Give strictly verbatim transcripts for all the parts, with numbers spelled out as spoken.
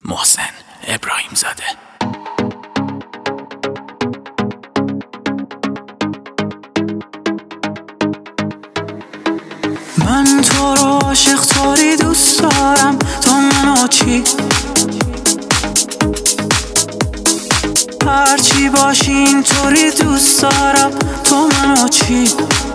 محسن ابراهیم زاده. من تو رو عاشق طوری دوست دارم، تو منو چی؟ هرچی باشی اینطوری دوست دارم، تو منو چی؟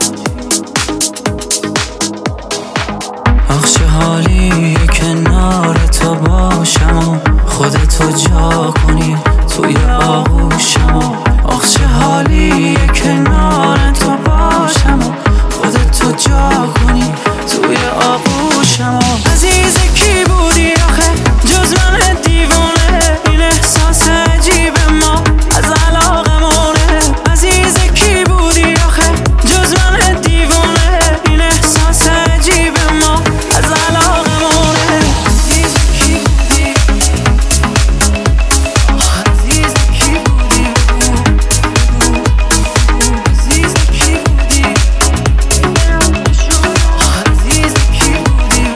آخ چه حالیه کنار تو باشم و خودتو جا کنی توی آغوشم و آخ چه حالیه کنار تو باشم و خودتو جا کنی توی آغوشم و عزیز کی بودی آخه جز من دیوونه؟ این احساس عجیب ما از علاقمونه. عزیز کی بودی آخه جز من دیوونه؟ این احساس عجیب ما از علاقمونه. عزیز کی بودی؟ عزیز کی بودی؟ عزیز کی بودی؟ عزیز کی بودی؟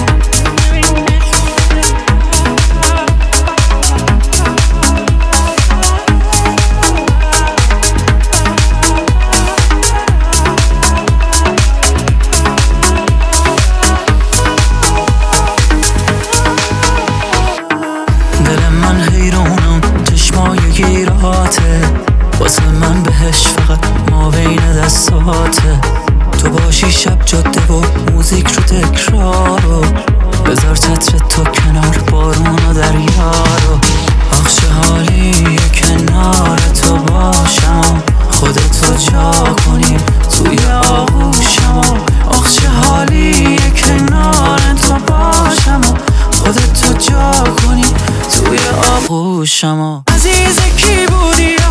دل من حیرانم، چشمای گیراته واسه من بهش فقط ما بین دستاته. تو باشی شب جاده و موزیک رو تکرارو، بذار چتر تو کنار بارون و دریا رو. آخ چه حالیه کنار تو باشم و خودتو جا کنی توی آغوشم و آخ چه حالیه کنار تو باشم و خودتو جا کنی توی آغوشم و عزیز کی بودی؟